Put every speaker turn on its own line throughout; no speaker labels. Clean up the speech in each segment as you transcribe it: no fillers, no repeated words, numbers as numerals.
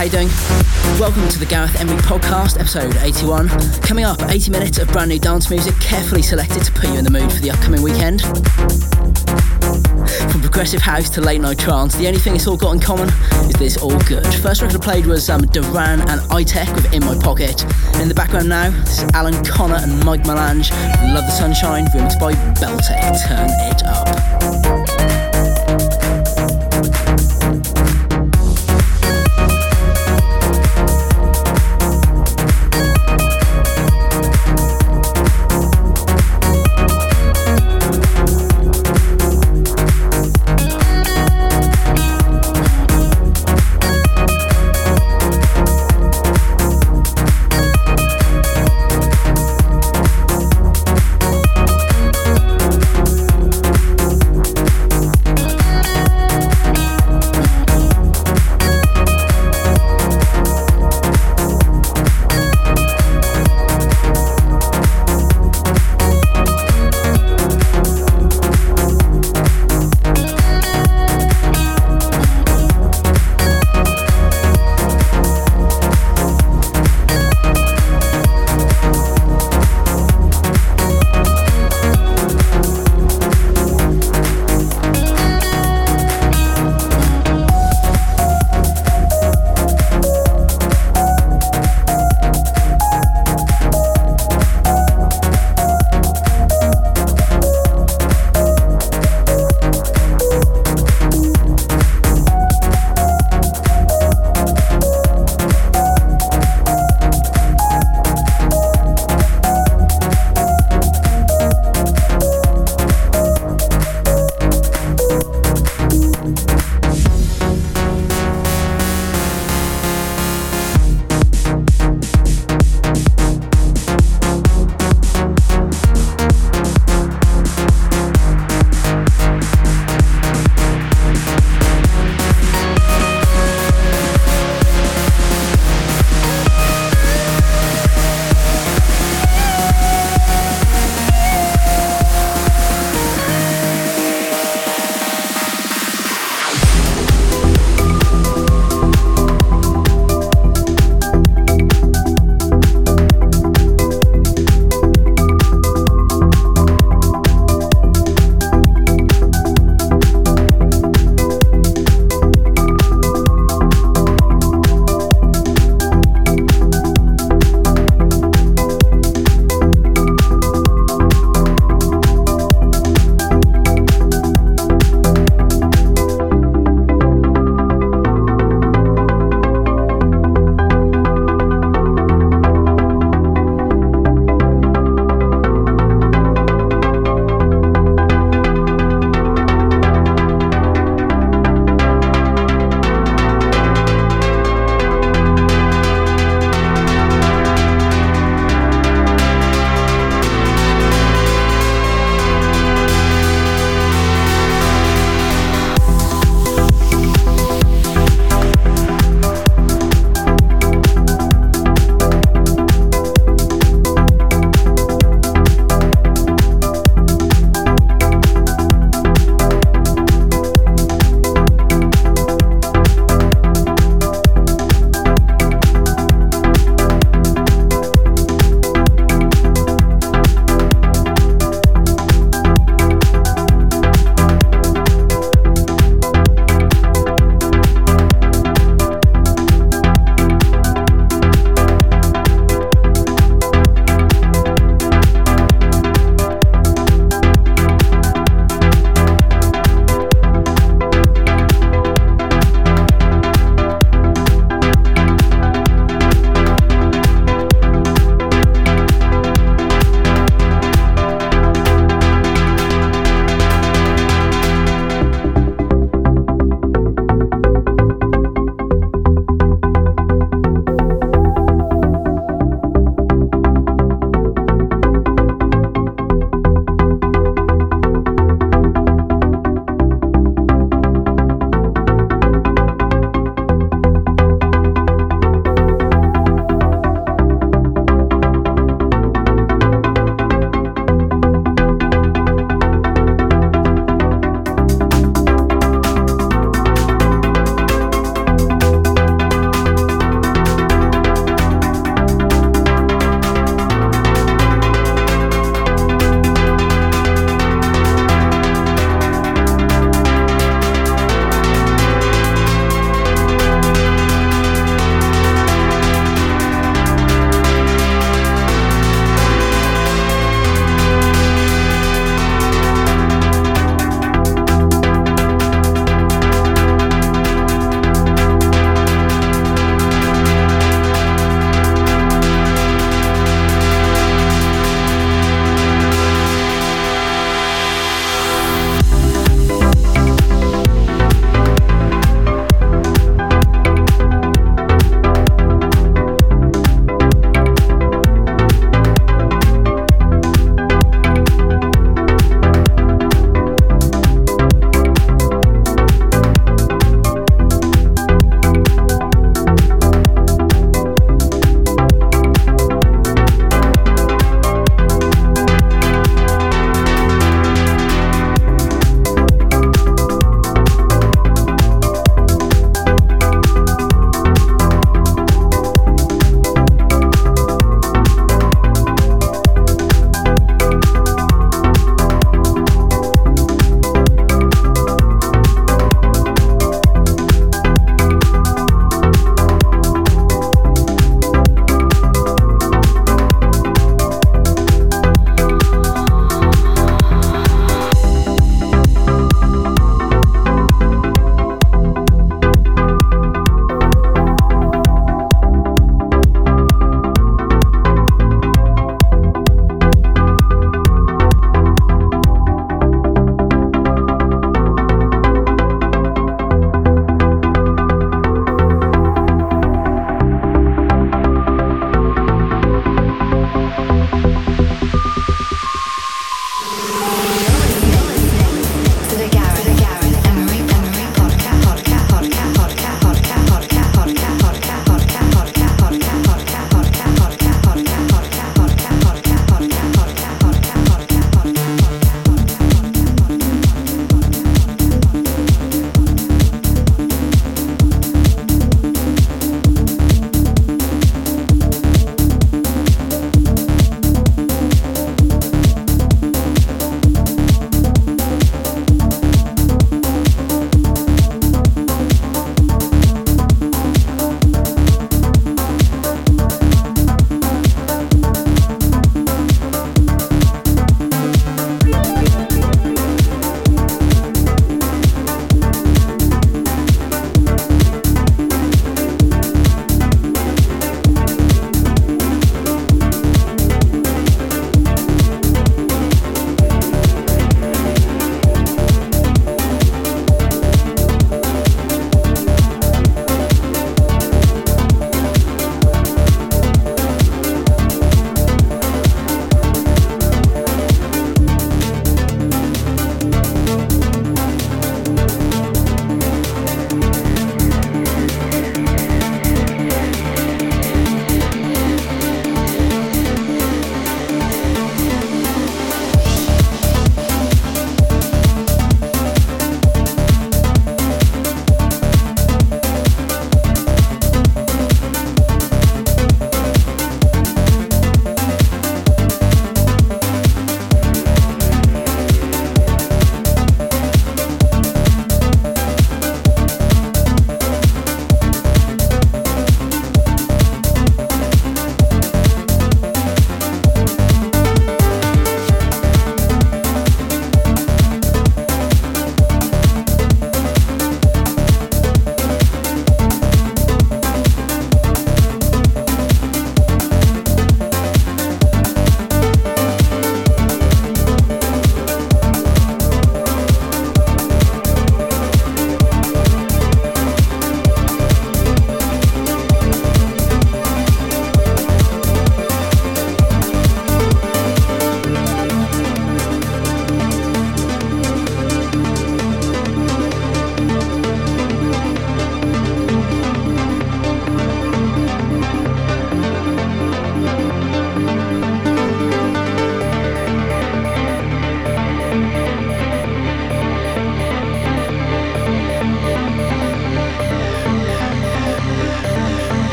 how you doing? Welcome to the Gareth Emery Podcast, episode 81. Coming up, 80 minutes of brand new dance music, carefully selected to put you in the mood for the upcoming weekend. From progressive house to late night trance, the only thing it's all got in common is this all good. First record I played was Duran and I-Tech with In My Pocket. And in the background now, this is Alan Connor and Mike Melange with Love the Sunshine, remixed by Beltec. Turn it up.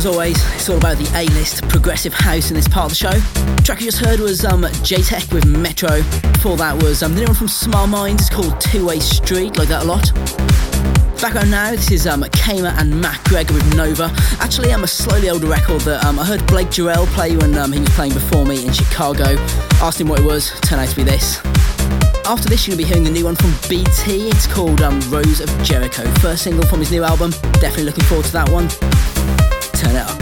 as always, it's all about the A-list progressive house in this part of the show. The track you just heard was J-Tech with Metro. Before that was the new one from Smart Minds. It's called Two-Way Street, like that a lot. Background now, this is Kama and Matt Gregor with Nova. Actually, a slightly older record that I heard Blake Jarrell play when he was playing before me in Chicago. Asked him what it was, turned out to be this. After this, you're going to be hearing a new one from BT. It's called Rose of Jericho. First single from his new album. Definitely looking forward to that one. Turn it up.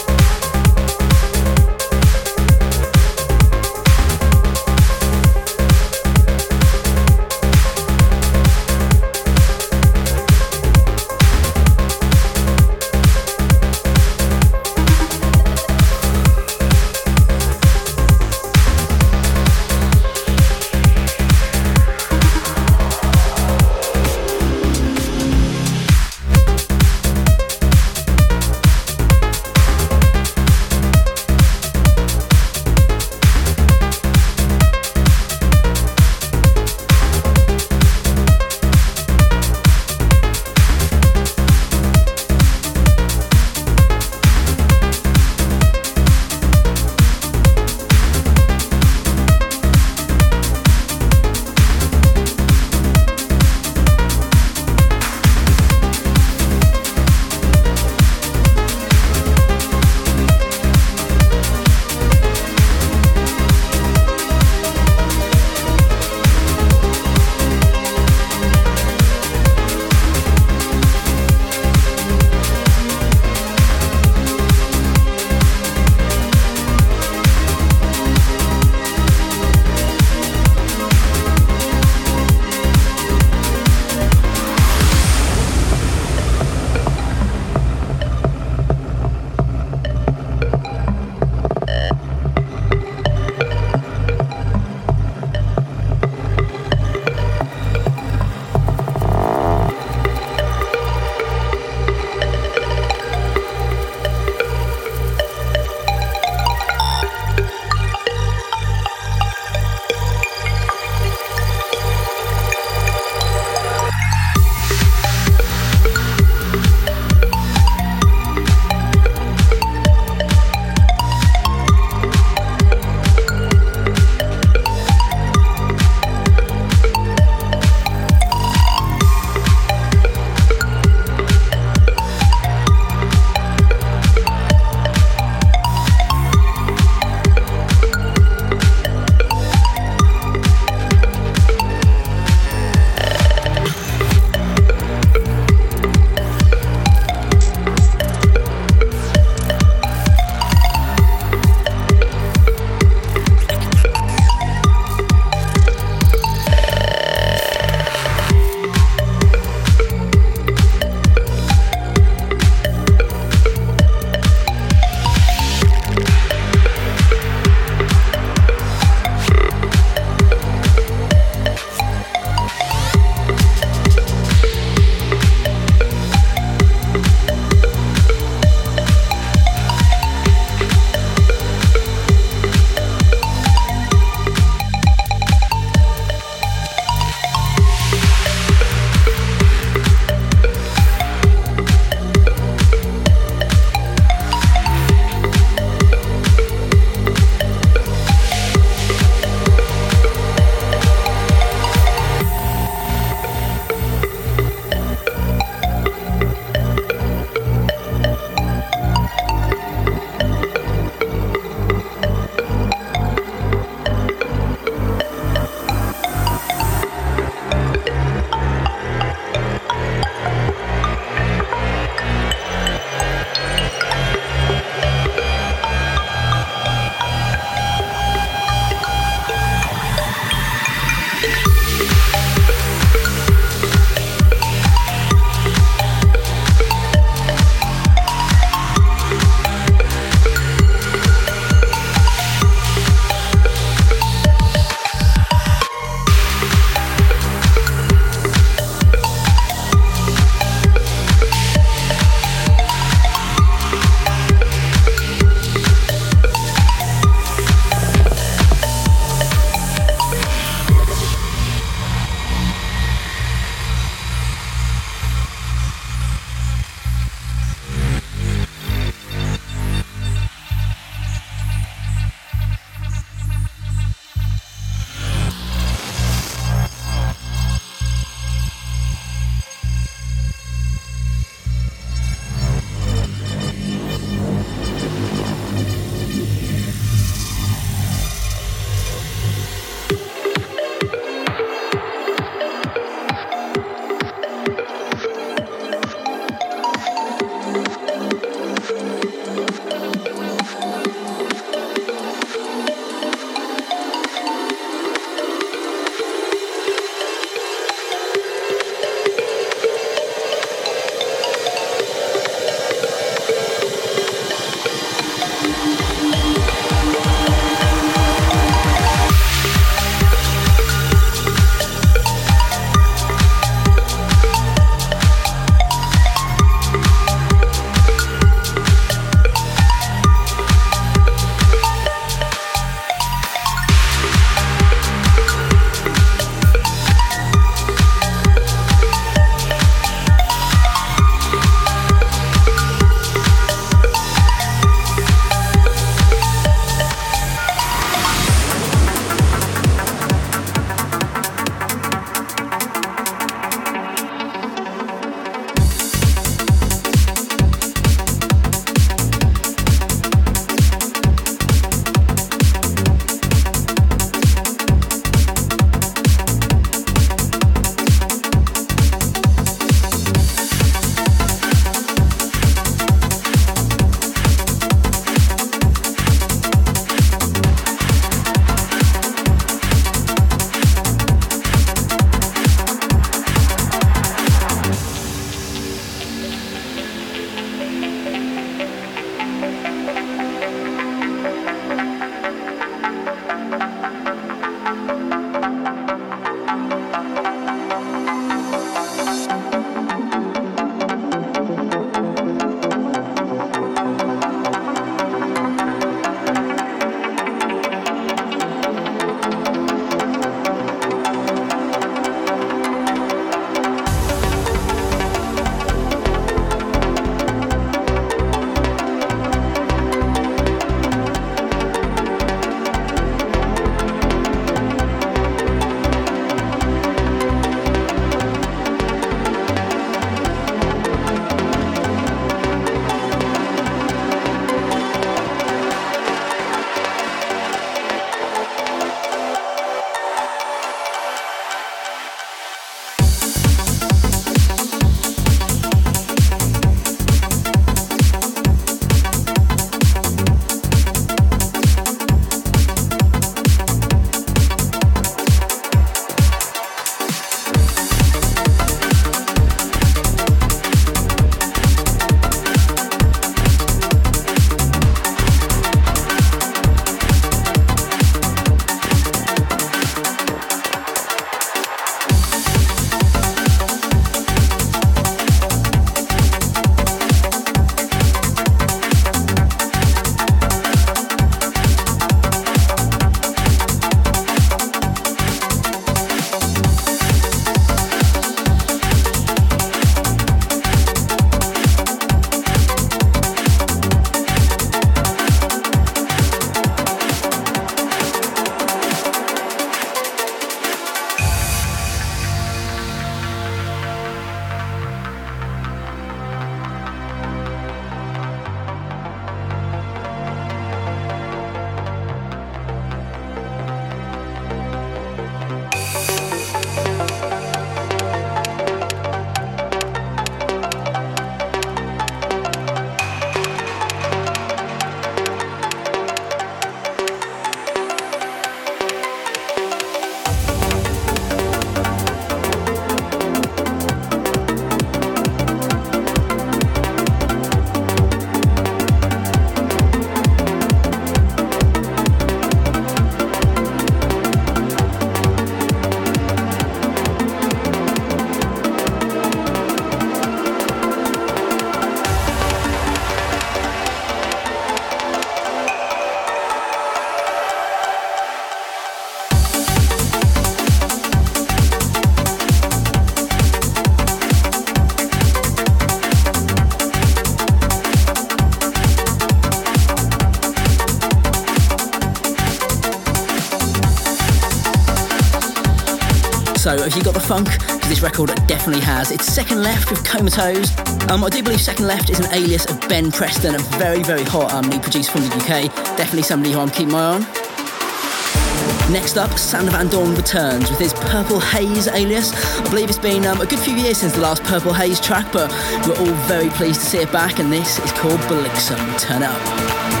So have you got the funk? Because this record definitely has. It's Second Left with Comatose. I do believe Second Left is an alias of Ben Preston, a very, very hot new producer from the UK. Definitely somebody who I'm keeping my eye on. Next up, Sander Van Doorn returns with his Purple Haze alias. I believe it's been a good few years since the last Purple Haze track, but we're all very pleased to see it back, and this is called Blixen. Turn it up.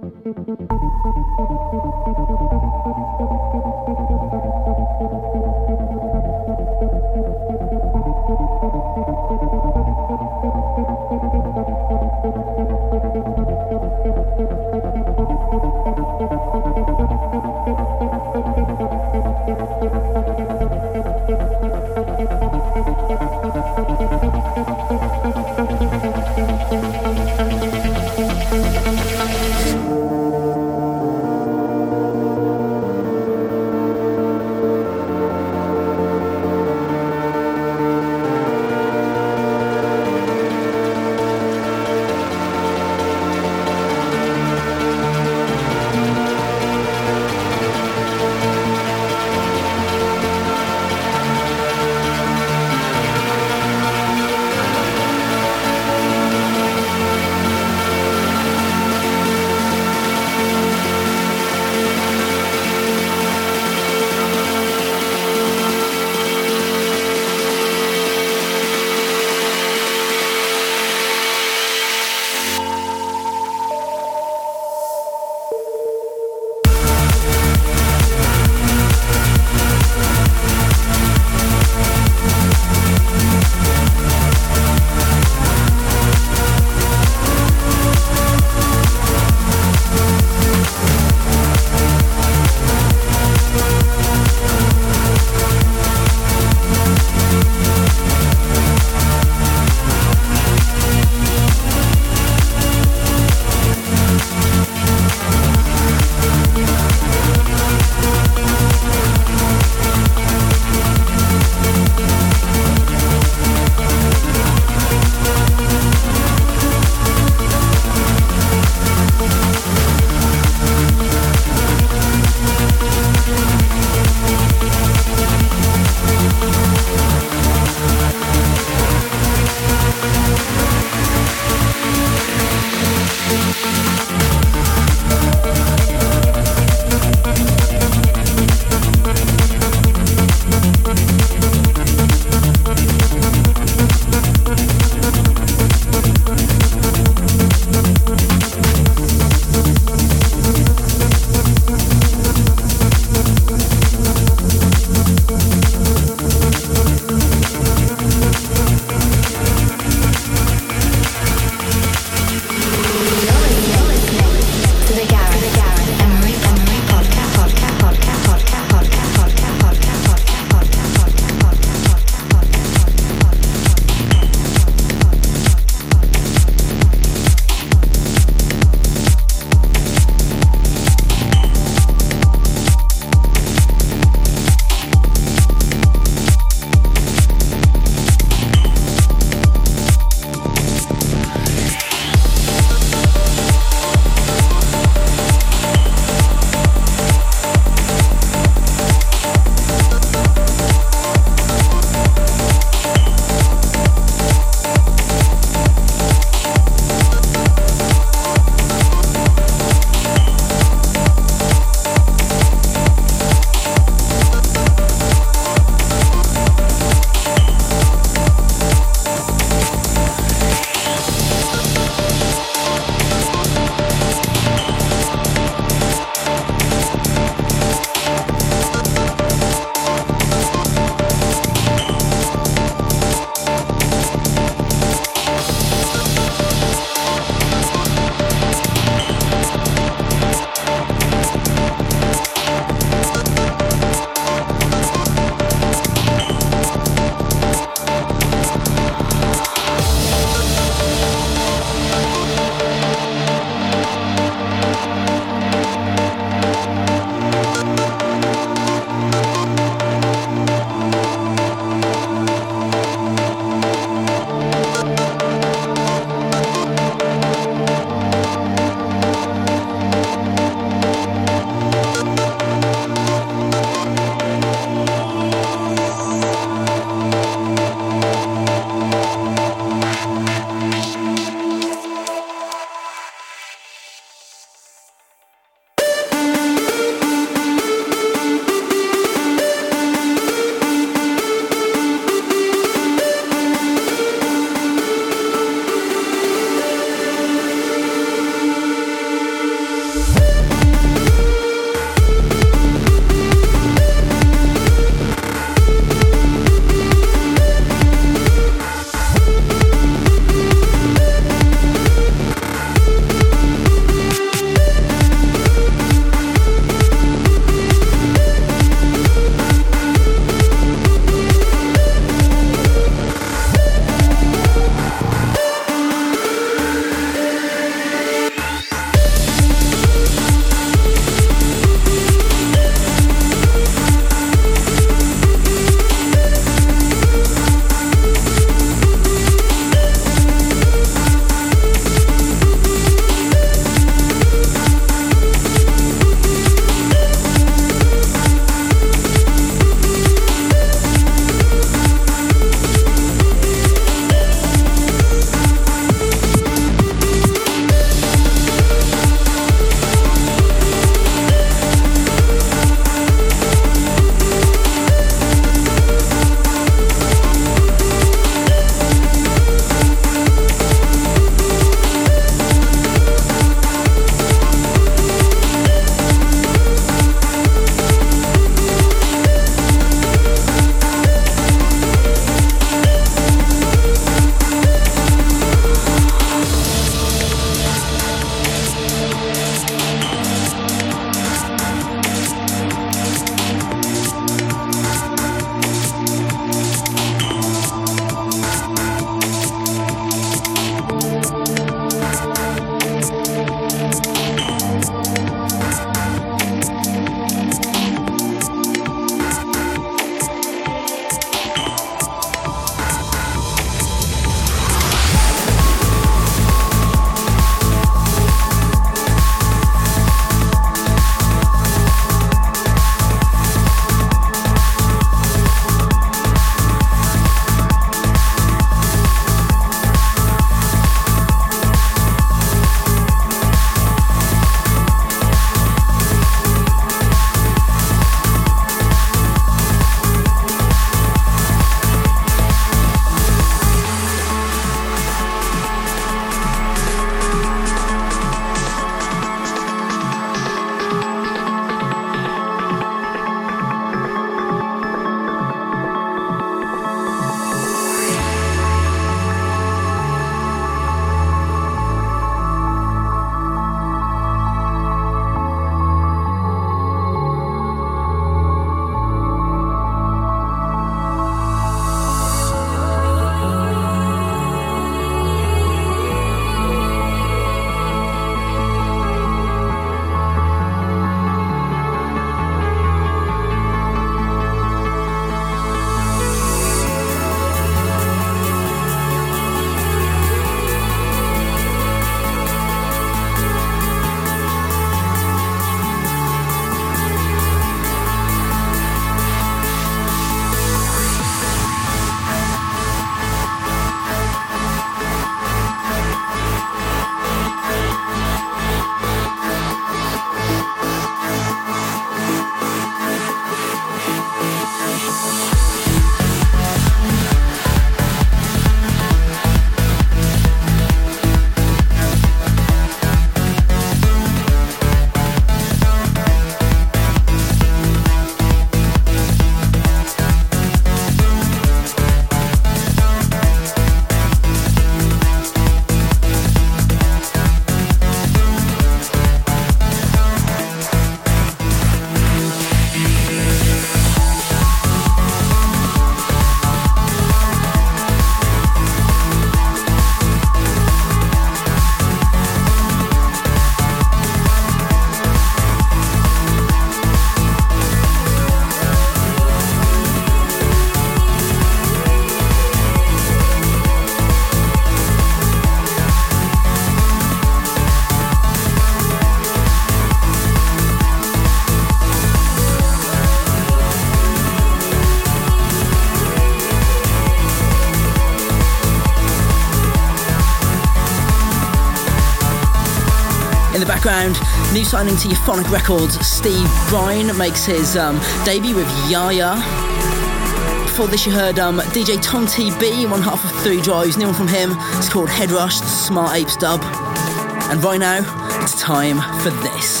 background, new signing to Euphonic Records, Steve Bryan makes his debut with Yaya. Before this you heard DJ Tom TB, one half of 3 Drives, new one from him. It's called Head Rush, the Smart Apes dub. And right now, it's time for this.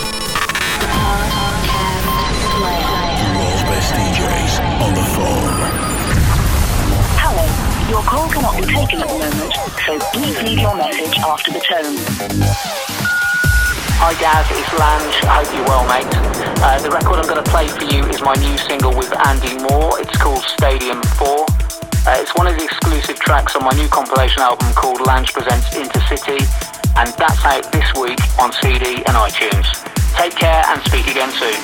World's best DJs on the phone.
Hello, your call cannot be taken at the moment, so please leave your message after the tone.
Hi Gaz, it's Lange, I hope you're well mate. The record I'm going to play for you is my new single with Andy Moore, it's called Stadium 4. It's one of the exclusive tracks on my new compilation album called Lange Presents Intercity, and that's out this week on CD and iTunes. Take care and speak again soon.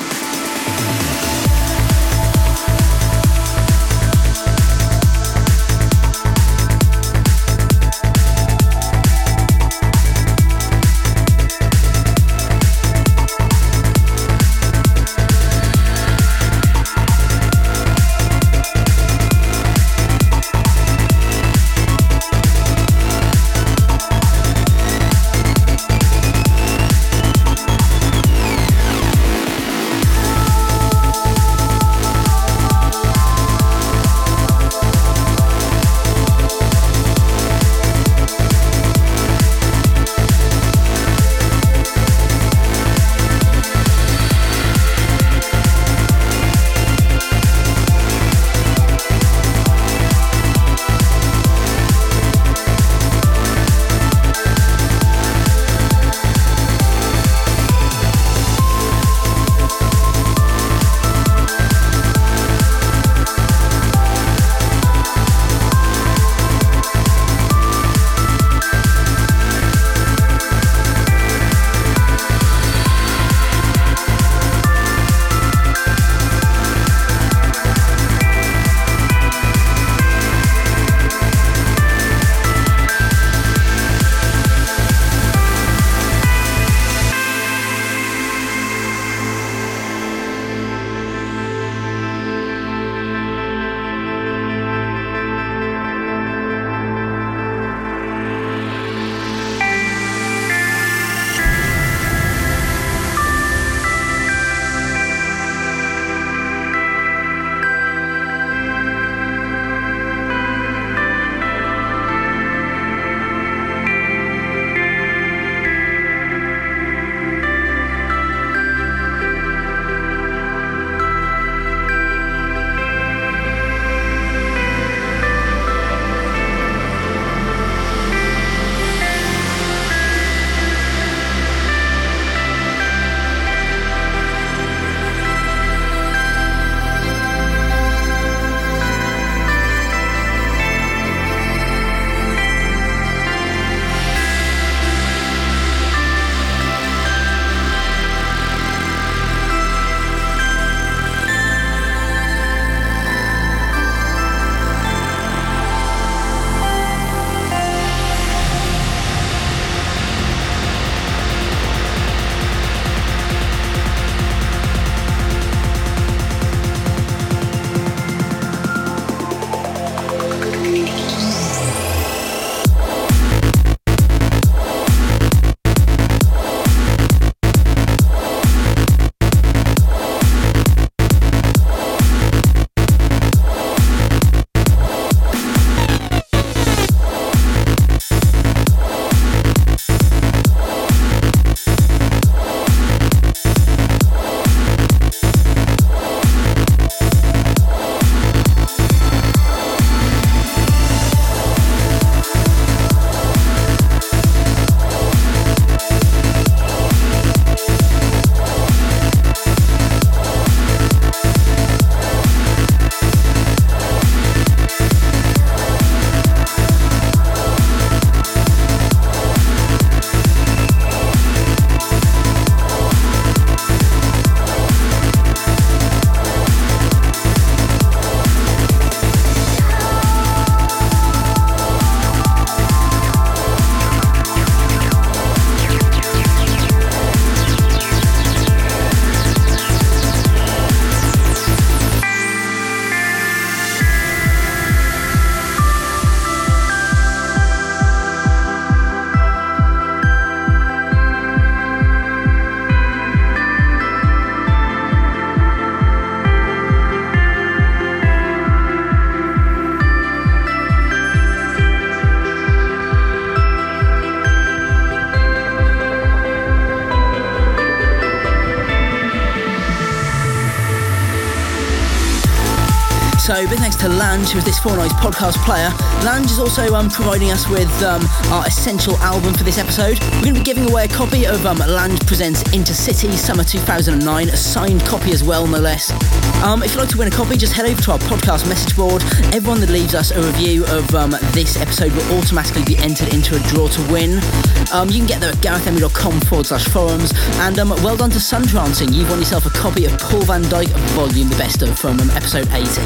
So big thanks to Lange, who is this fortnight's podcast player. Lange is also providing us with our essential album for this episode. We're going to be giving away a copy of Lange Presents Intercity Summer 2009, a signed copy as well, no less. If you'd like to win a copy, just head over to our podcast message board. Everyone that leaves us a review of this episode will automatically be entered into a draw to win. You can get there at GarethEmery.com/forums. And well done to Suntrancing. You've won yourself a copy of Paul van Dyk Volume, the best of, from episode 80.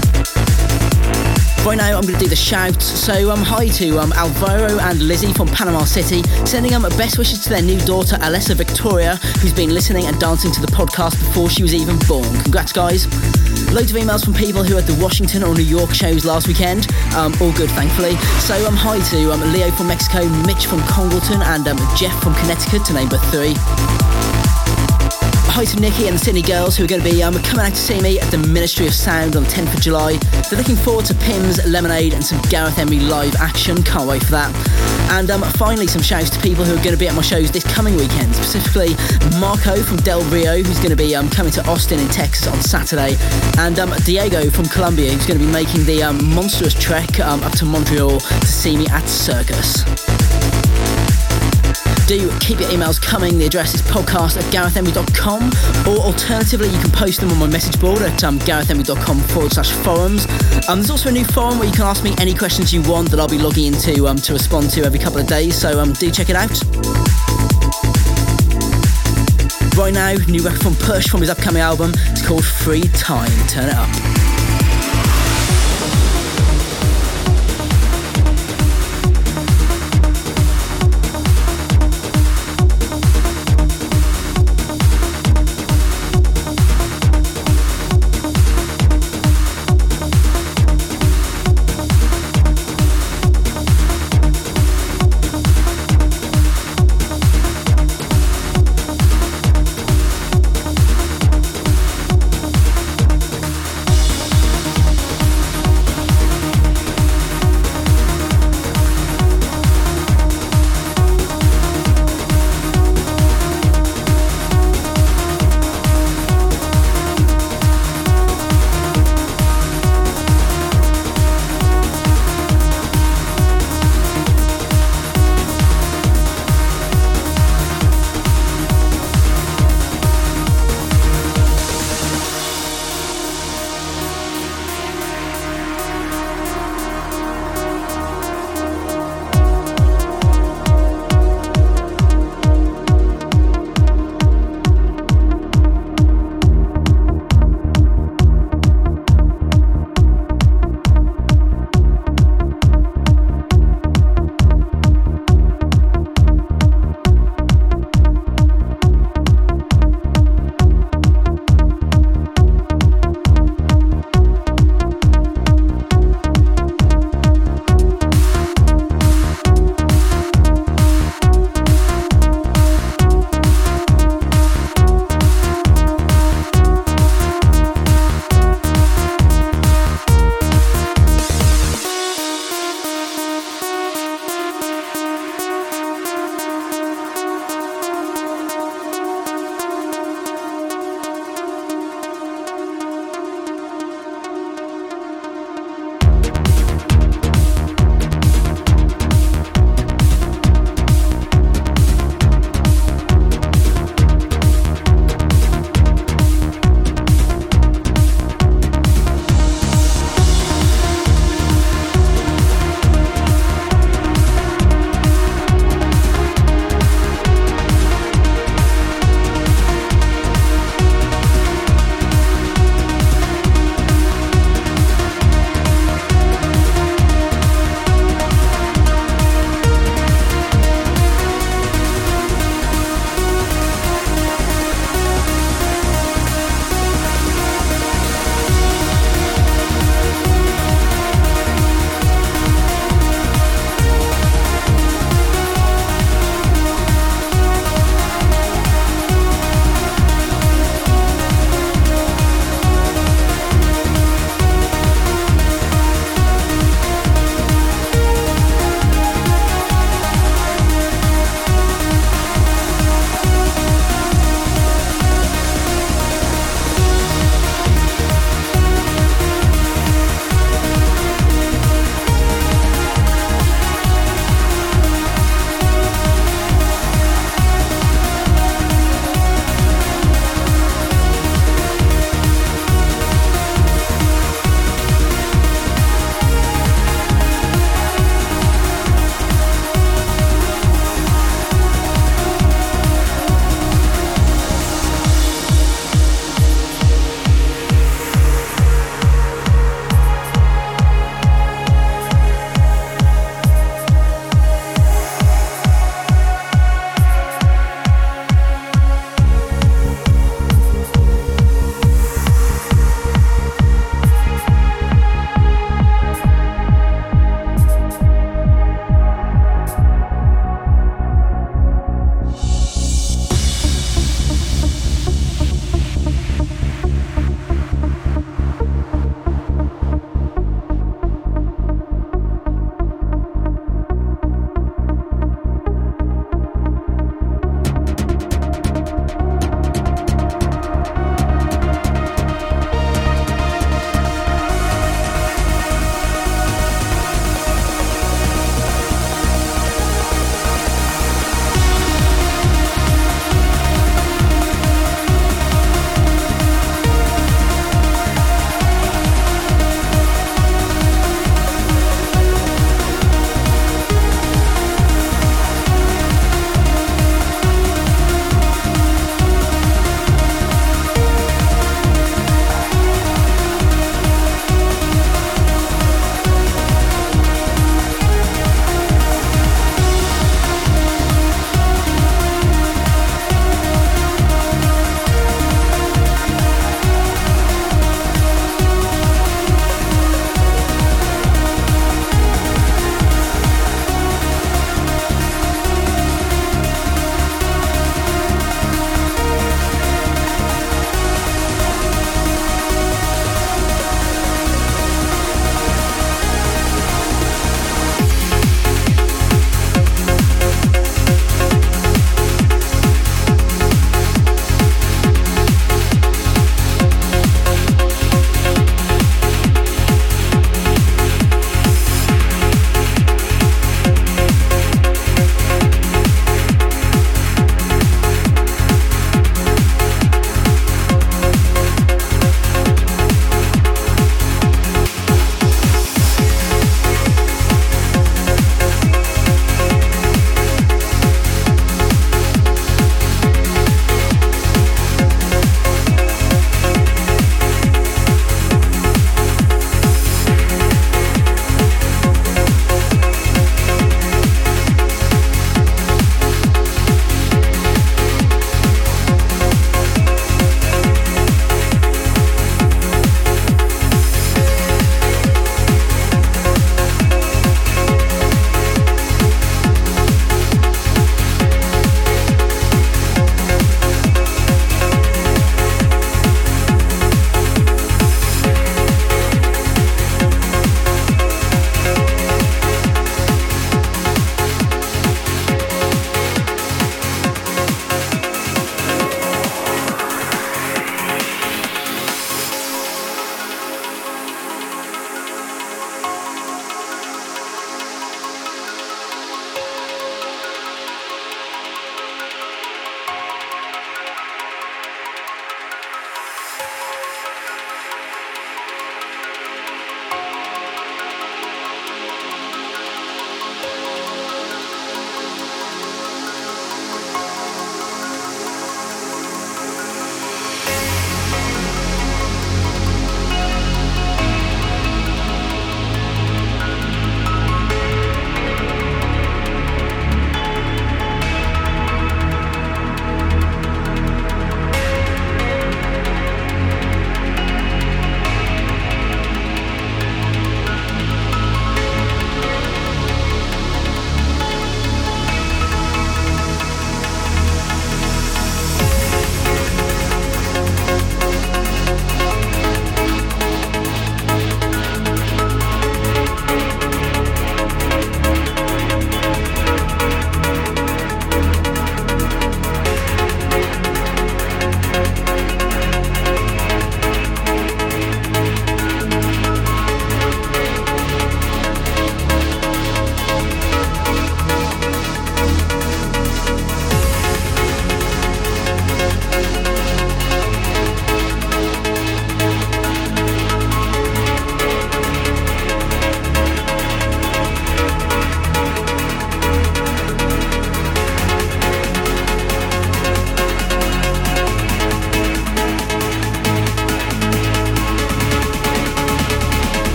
Right now I'm going to do the shouts, so hi to Alvaro and Lizzie from Panama City, sending best wishes to their new daughter Alessa Victoria, who's been listening and dancing to the podcast before she was even born. Congrats guys. Loads of emails from people who had the Washington or New York shows last weekend, all good thankfully. So hi to Leo from Mexico, Mitch from Congleton and Jeff from Connecticut, to name but three. Hi to Nikki and the Sydney girls, who are going to be coming out to see me at the Ministry of Sound on the 10th of July. They're looking forward to Pims, Lemonade and some Gareth Emery live action. Can't wait for that. And finally some shouts to people who are going to be at my shows this coming weekend, specifically Marco from Del Rio, who's going to be coming to Austin in Texas on Saturday, and Diego from Colombia, who's going to be making the monstrous trek up to Montreal to see me at Circus. Do keep your emails coming. The address is podcast@GarethEmery.com, or alternatively you can post them on my message board at GarethEmery.com/forums. There's also a new forum where you can ask me any questions you want that I'll be logging into to respond to every couple of days, so do check it out. Right now, new record from Push from his upcoming album. It's called Free Time. Turn it up.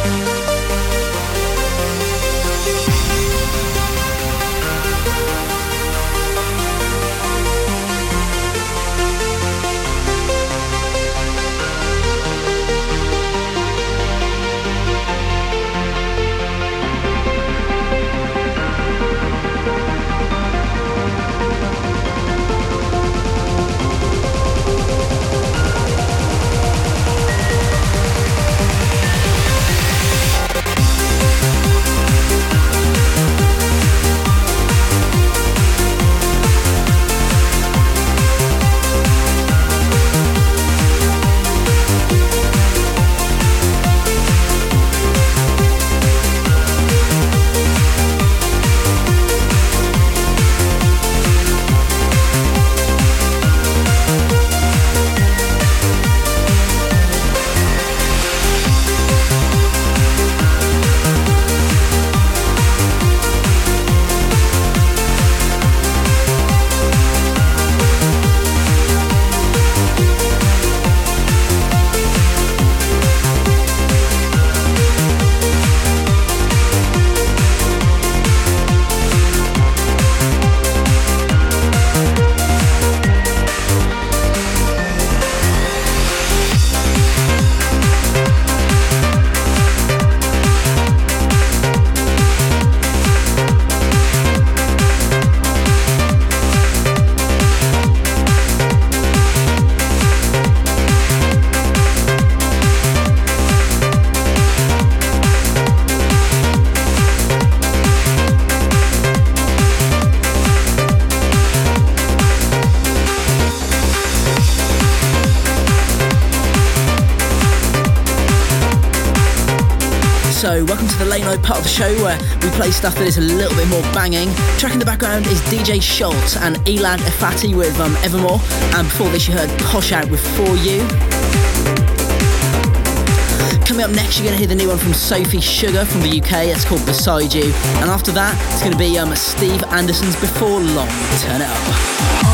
So welcome to the late night part of the show where we play stuff that is a little bit more banging. Track in the background is DJ Schultz and Elad Efati with Evermore, and before this you heard Posh Out with For You. Coming up next, you're going to hear the new one from Sophie Sugar from the UK. It's called Beside You. And after that, it's going to be Steve Anderson's Before Long. Turn it up.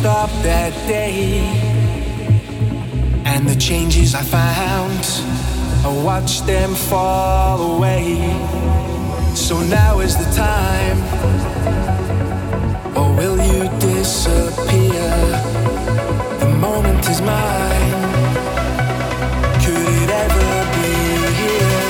stop that day, and the changes I found, I watched them fall away. So now is the time, or will you disappear? The moment is mine. Could it ever be here?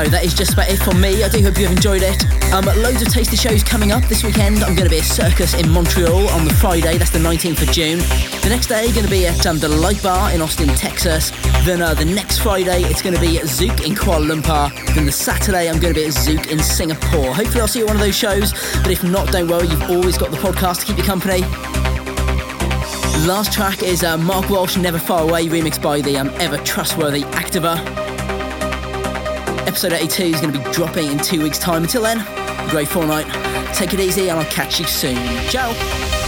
that is just about it for me. I do hope you've enjoyed it. Loads of tasty shows coming up this weekend. I'm going to be at Circus in Montreal on the Friday, that's the 19th of June. The next day, going to be at the Light Bar in Austin, Texas. Then the next Friday, it's going to be at Zouk in Kuala Lumpur. Then the Saturday, I'm going to be at Zouk in Singapore. Hopefully I'll see you at one of those shows, but if not, don't worry, you've always got the podcast to keep you company. Last track is Mark Walsh, Never Far Away, remixed by the ever trustworthy Activa. Episode 82 is going to be dropping in 2 weeks' time. Until then, great fortnight. Take it easy and I'll catch you soon. Ciao!